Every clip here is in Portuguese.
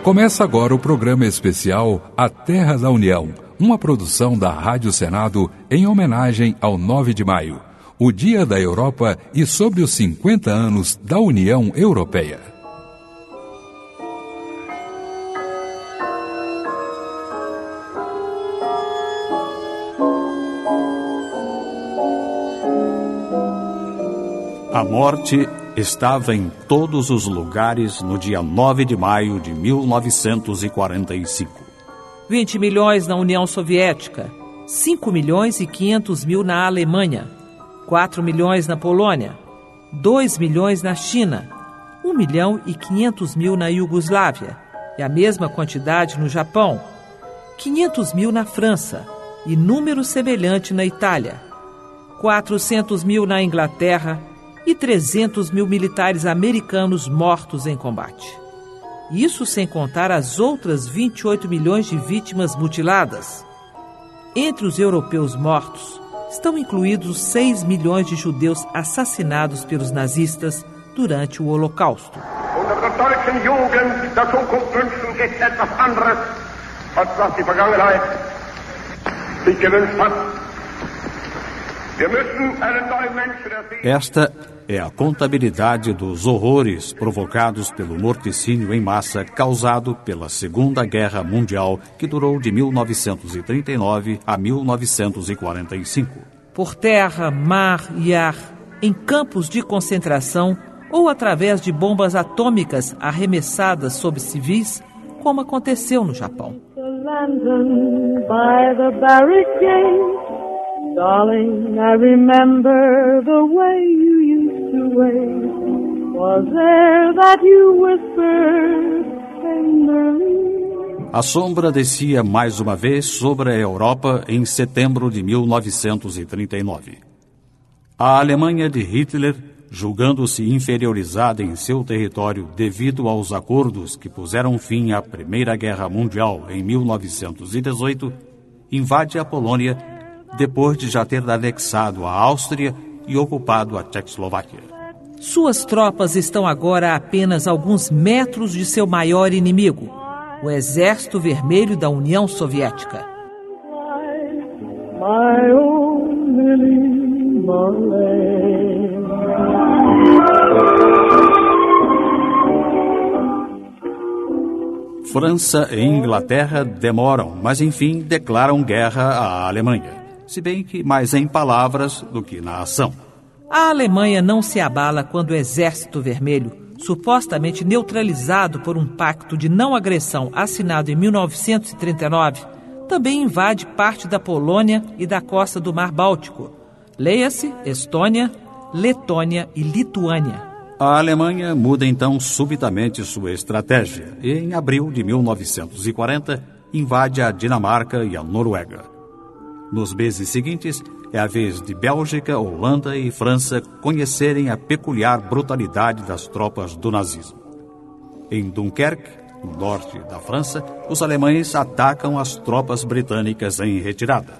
Começa agora o programa especial A Terra da União, uma produção da Rádio Senado em homenagem ao 9 de maio, o Dia da Europa e sobre os 50 anos da União Europeia. A morte estava em todos os lugares no dia 9 de maio de 1945. 20 milhões na União Soviética, 5 milhões e 500 mil na Alemanha, 4 milhões na Polônia, 2 milhões na China, 1 milhão e 500 mil na Iugoslávia, e a mesma quantidade no Japão, 500 mil na França e número semelhante na Itália, 400 mil na Inglaterra, e 300 mil militares americanos mortos em combate. Isso sem contar as outras 28 milhões de vítimas mutiladas. Entre os europeus mortos estão incluídos 6 milhões de judeus assassinados pelos nazistas durante o Holocausto. Esta é a contabilidade dos horrores provocados pelo morticínio em massa causado pela Segunda Guerra Mundial, que durou de 1939 a 1945. Por terra, mar e ar, em campos de concentração ou através de bombas atômicas arremessadas sobre civis, como aconteceu no Japão. Darling, I remember the way you used to wait. Was there that you whispered tenderly? A sombra descia mais uma vez sobre a Europa em setembro de 1939. A Alemanha de Hitler, julgando-se inferiorizada em seu território devido aos acordos que puseram fim à Primeira Guerra Mundial em 1918, invade a Polônia depois de já ter anexado a Áustria e ocupado a Tchecoslováquia. Suas tropas estão agora a apenas alguns metros de seu maior inimigo, o Exército Vermelho da União Soviética. França e Inglaterra demoram, mas enfim declaram guerra à Alemanha. Se bem que mais em palavras do que na ação. A Alemanha não se abala quando o Exército Vermelho, supostamente neutralizado por um pacto de não agressão assinado em 1939, também invade parte da Polônia e da costa do Mar Báltico. Leia-se Estônia, Letônia e Lituânia. A Alemanha muda então subitamente sua estratégia e, em abril de 1940, invade a Dinamarca e a Noruega. Nos meses seguintes, é a vez de Bélgica, Holanda e França conhecerem a peculiar brutalidade das tropas do nazismo. Em Dunkerque, no norte da França, os alemães atacam as tropas britânicas em retirada.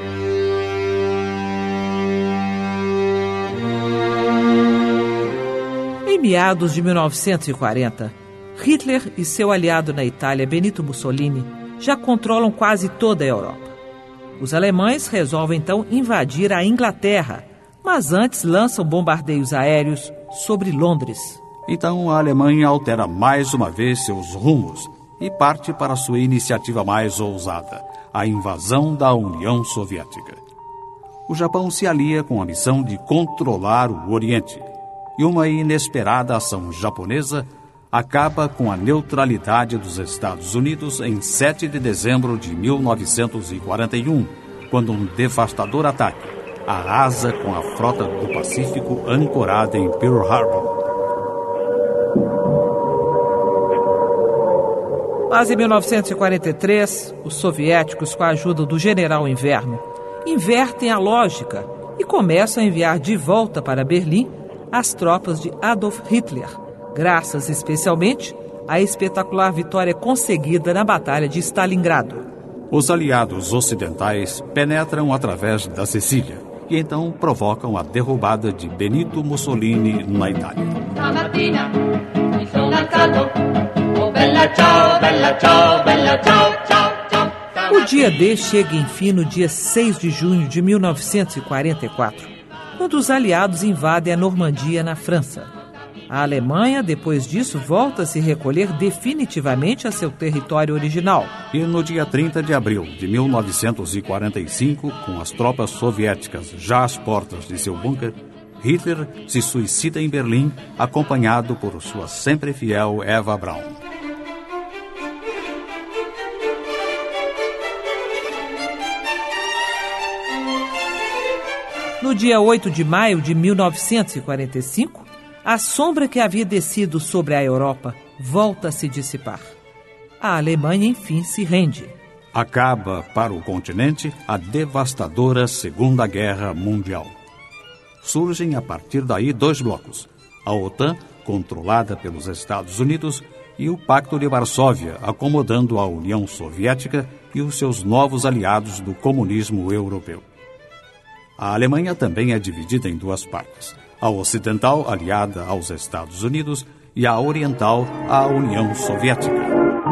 Em meados de 1940, Hitler e seu aliado na Itália, Benito Mussolini, já controlam quase toda a Europa. Os alemães resolvem então invadir a Inglaterra, mas antes lançam bombardeios aéreos sobre Londres. Então a Alemanha altera mais uma vez seus rumos e parte para sua iniciativa mais ousada, a invasão da União Soviética. O Japão se alia com a missão de controlar o Oriente, e uma inesperada ação japonesa acaba com a neutralidade dos Estados Unidos em 7 de dezembro de 1941, quando um devastador ataque arrasa com a frota do Pacífico ancorada em Pearl Harbor. Mas em 1943, os soviéticos, com a ajuda do General Inverno, invertem a lógica e começam a enviar de volta para Berlim as tropas de Adolf Hitler, graças especialmente à espetacular vitória conseguida na Batalha de Stalingrado. Os aliados ocidentais penetram através da Sicília e então provocam a derrubada de Benito Mussolini na Itália. stamattina mi sono alzato, oh bella ciao, bella ciao, bella ciao, ciao, ciao. O dia D chega, enfim, no dia 6 de junho de 1944, quando os aliados invadem a Normandia, na França. A Alemanha, depois disso, volta a se recolher definitivamente a seu território original. E no dia 30 de abril de 1945, com as tropas soviéticas já às portas de seu bunker, Hitler se suicida em Berlim, acompanhado por sua sempre fiel Eva Braun. No dia 8 de maio de 1945, a sombra que havia descido sobre a Europa volta a se dissipar. A Alemanha, enfim, se rende. Acaba para o continente a devastadora Segunda Guerra Mundial. Surgem a partir daí dois blocos: a OTAN, controlada pelos Estados Unidos, e o Pacto de Varsóvia, acomodando a União Soviética e os seus novos aliados do comunismo europeu. A Alemanha também é dividida em duas partes: a ocidental, aliada aos Estados Unidos, e a oriental, à União Soviética.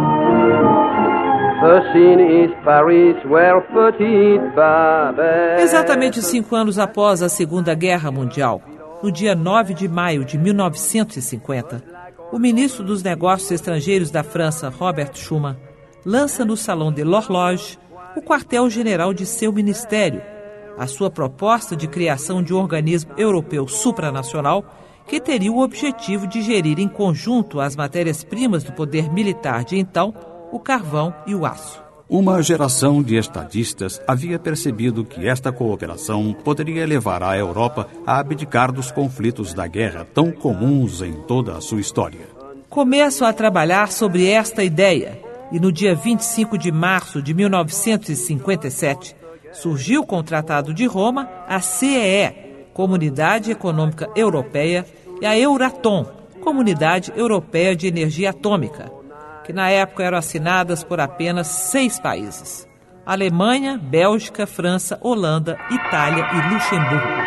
Exatamente 5 anos após a Segunda Guerra Mundial, no dia 9 de maio de 1950, o ministro dos Negócios Estrangeiros da França, Robert Schuman, lança no Salão de l'Horloge o quartel-general de seu ministério, a sua proposta de criação de um organismo europeu supranacional que teria o objetivo de gerir em conjunto as matérias-primas do poder militar de então, o carvão e o aço. Uma geração de estadistas havia percebido que esta cooperação poderia levar a Europa a abdicar dos conflitos da guerra tão comuns em toda a sua história. Começam a trabalhar sobre esta ideia e no dia 25 de março de 1957 surgiu com o Tratado de Roma a CEE, Comunidade Econômica Europeia, e a Euratom, Comunidade Europeia de Energia Atômica, que na época eram assinadas por apenas 6 países: Alemanha, Bélgica, França, Holanda, Itália e Luxemburgo.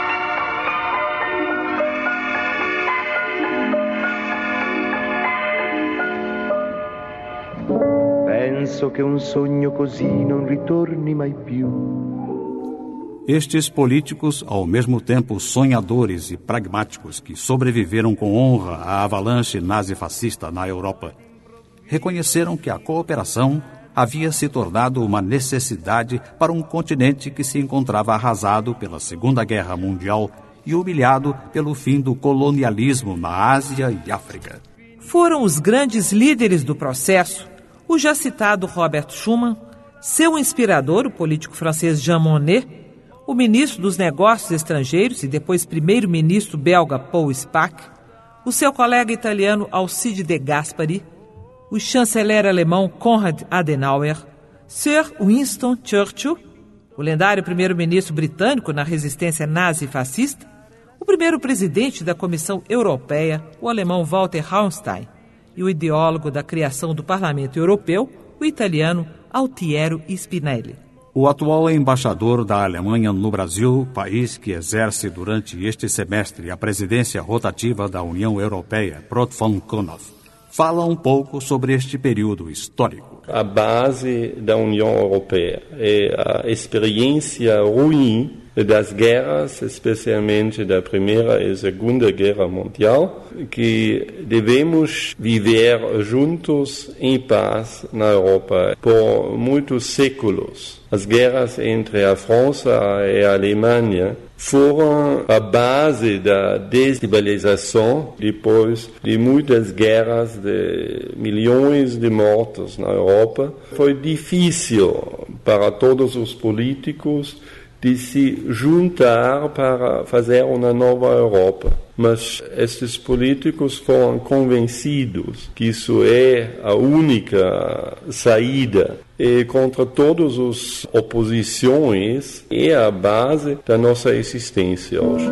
Penso che un sogno così non ritorni mai più. Estes políticos, ao mesmo tempo sonhadores e pragmáticos que sobreviveram com honra à avalanche nazifascista na Europa, reconheceram que a cooperação havia se tornado uma necessidade para um continente que se encontrava arrasado pela Segunda Guerra Mundial e humilhado pelo fim do colonialismo na Ásia e África. Foram os grandes líderes do processo o já citado Robert Schuman, seu inspirador, o político francês Jean Monnet, o ministro dos Negócios Estrangeiros e depois primeiro-ministro belga Paul Spaak, o seu colega italiano Alcide de Gasperi, o chanceler alemão Konrad Adenauer, Sir Winston Churchill, o lendário primeiro-ministro britânico na resistência nazi-fascista, o primeiro presidente da Comissão Europeia, o alemão Walter Hauenstein, e o ideólogo da criação do Parlamento Europeu, o italiano Altiero Spinelli. O atual embaixador da Alemanha no Brasil, país que exerce durante este semestre a presidência rotativa da União Europeia, Prot von Konov, fala um pouco sobre este período histórico. A base da União Europeia é a experiência ruim das guerras, especialmente da Primeira e Segunda Guerra Mundial, que devemos viver juntos em paz na Europa por muitos séculos. As guerras entre a França e a Alemanha foram a base da desestabilização depois de muitas guerras, de milhões de mortos na Europa. Foi difícil para todos os políticos de se juntar para fazer uma nova Europa. Mas estes políticos foram convencidos que isso é a única saída. E contra todas as oposições é a base da nossa existência hoje.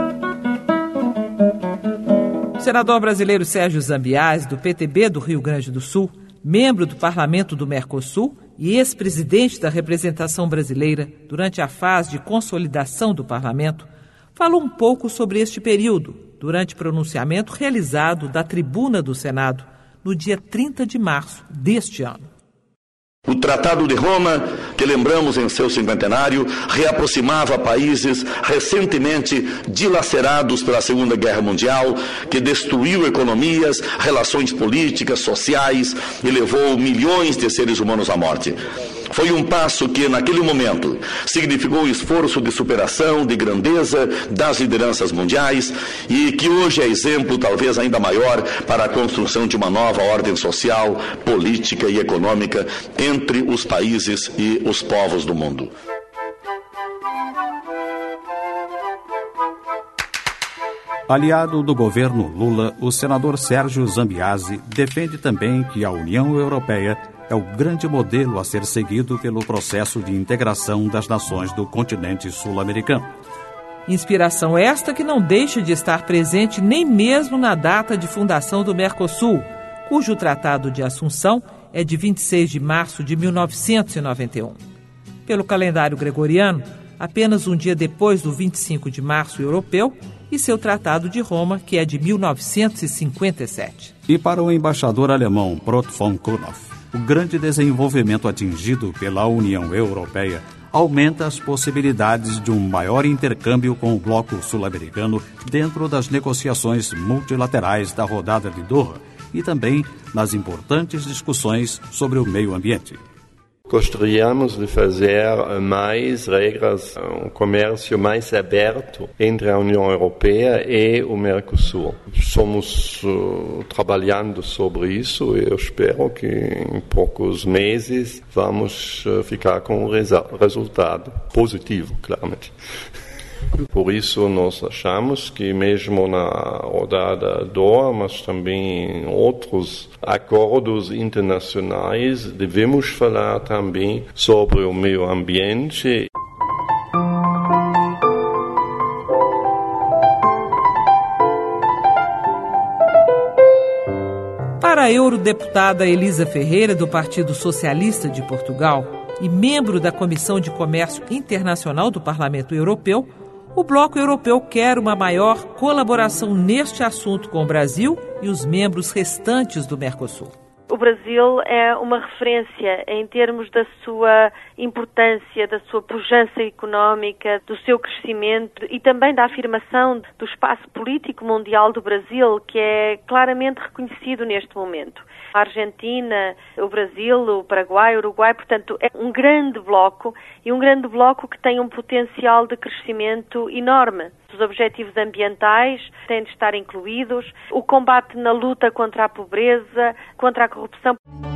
O senador brasileiro Sérgio Zambiase, do PTB do Rio Grande do Sul, membro do Parlamento do Mercosul e ex-presidente da representação brasileira durante a fase de consolidação do parlamento, falou um pouco sobre este período durante pronunciamento realizado da tribuna do Senado no dia 30 de março deste ano. O Tratado de Roma, que lembramos em seu cinquentenário, reaproximava países recentemente dilacerados pela Segunda Guerra Mundial, que destruiu economias, relações políticas, sociais e levou milhões de seres humanos à morte. Foi um passo que, naquele momento, significou o esforço de superação, de grandeza das lideranças mundiais e que hoje é exemplo, talvez ainda maior, para a construção de uma nova ordem social, política e econômica entre os países e os povos do mundo. Aliado do governo Lula, o senador Sérgio Zambiase defende também que a União Europeia é o grande modelo a ser seguido pelo processo de integração das nações do continente sul-americano. Inspiração esta que não deixa de estar presente nem mesmo na data de fundação do Mercosul, cujo Tratado de Assunção é de 26 de março de 1991. Pelo calendário gregoriano, apenas um dia depois do 25 de março europeu e seu Tratado de Roma, que é de 1957. E para o embaixador alemão Prot von Kunow, o grande desenvolvimento atingido pela União Europeia aumenta as possibilidades de um maior intercâmbio com o bloco sul-americano dentro das negociações multilaterais da rodada de Doha e também nas importantes discussões sobre o meio ambiente. Gostaríamos de fazer mais regras, um comércio mais aberto entre a União Europeia e o Mercosul. Estamos trabalhando sobre isso e eu espero que em poucos meses vamos ficar com um resultado positivo, claramente. Por isso, nós achamos que mesmo na rodada Doha, mas também em outros acordos internacionais, devemos falar também sobre o meio ambiente. Para a eurodeputada Elisa Ferreira, do Partido Socialista de Portugal, e membro da Comissão de Comércio Internacional do Parlamento Europeu, o Bloco Europeu quer uma maior colaboração neste assunto com o Brasil e os membros restantes do Mercosul. O Brasil é uma referência em termos da sua importância, da sua pujança económica, do seu crescimento e também da afirmação do espaço político mundial do Brasil, que é claramente reconhecido neste momento. A Argentina, o Brasil, o Paraguai, o Uruguai, portanto, é um grande bloco e um grande bloco que tem um potencial de crescimento enorme. Os objetivos ambientais têm de estar incluídos, o combate na luta contra a pobreza, contra a corrupção.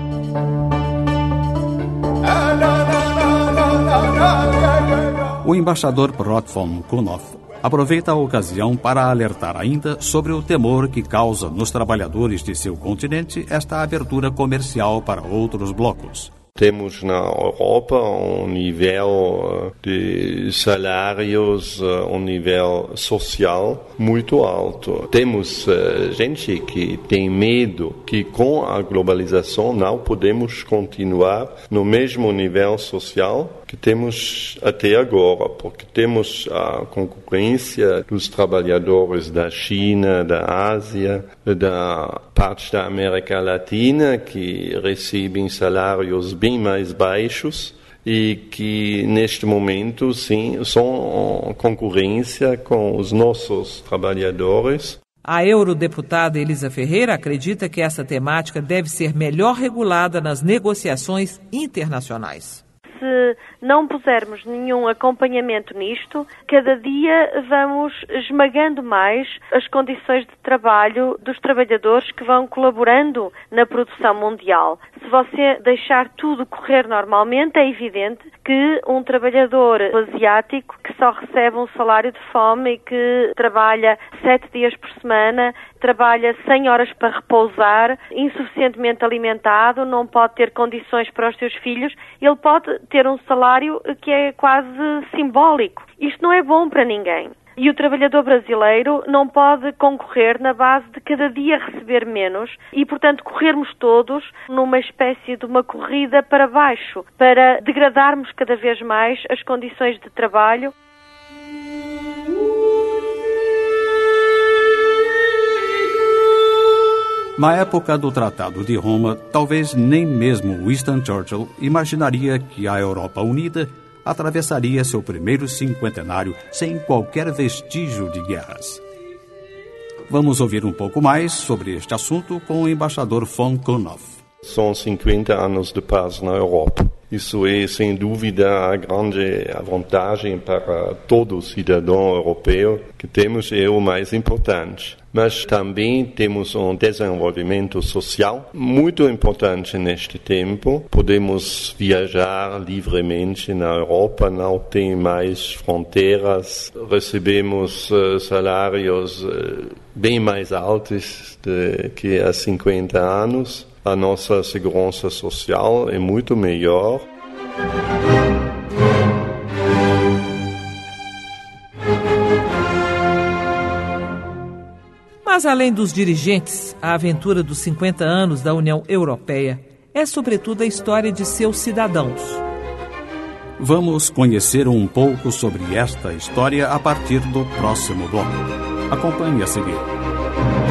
O embaixador Prot von Kunow aproveita a ocasião para alertar ainda sobre o temor que causa nos trabalhadores de seu continente esta abertura comercial para outros blocos. Temos na Europa um nível de salários, um nível social muito alto. Temos gente que tem medo que com a globalização não podemos continuar no mesmo nível social que temos até agora, porque temos a concorrência dos trabalhadores da China, da Ásia, da parte da América Latina, que recebem salários bem mais baixos e que, neste momento, sim, são concorrência com os nossos trabalhadores. A eurodeputada Elisa Ferreira acredita que essa temática deve ser melhor regulada nas negociações internacionais. Se não pusermos nenhum acompanhamento nisto, cada dia vamos esmagando mais as condições de trabalho dos trabalhadores que vão colaborando na produção mundial. Se você deixar tudo correr normalmente, é evidente que um trabalhador asiático que só recebe um salário de fome e que trabalha 7 dias por semana, trabalha 100 horas para repousar, insuficientemente alimentado, não pode ter condições para os seus filhos, ele pode ter um salário que é quase simbólico. Isto não é bom para ninguém. E o trabalhador brasileiro não pode concorrer na base de cada dia receber menos e, portanto, corrermos todos numa espécie de uma corrida para baixo, para degradarmos cada vez mais as condições de trabalho. Na época do Tratado de Roma, talvez nem mesmo Winston Churchill imaginaria que a Europa unida atravessaria seu primeiro cinquentenário sem qualquer vestígio de guerras. Vamos ouvir um pouco mais sobre este assunto com o embaixador von Konow. São 50 anos de paz na Europa. Isso é, sem dúvida, a grande vantagem para todo cidadão europeu que temos, é o mais importante. Mas também temos um desenvolvimento social muito importante neste tempo. Podemos viajar livremente na Europa, não tem mais fronteiras, recebemos salários bem mais altos que há 50 anos. A nossa segurança social é muito melhor. Mas, além dos dirigentes, a aventura dos 50 anos da União Europeia é, sobretudo, a história de seus cidadãos. Vamos conhecer um pouco sobre esta história a partir do próximo bloco. Acompanhe a seguir.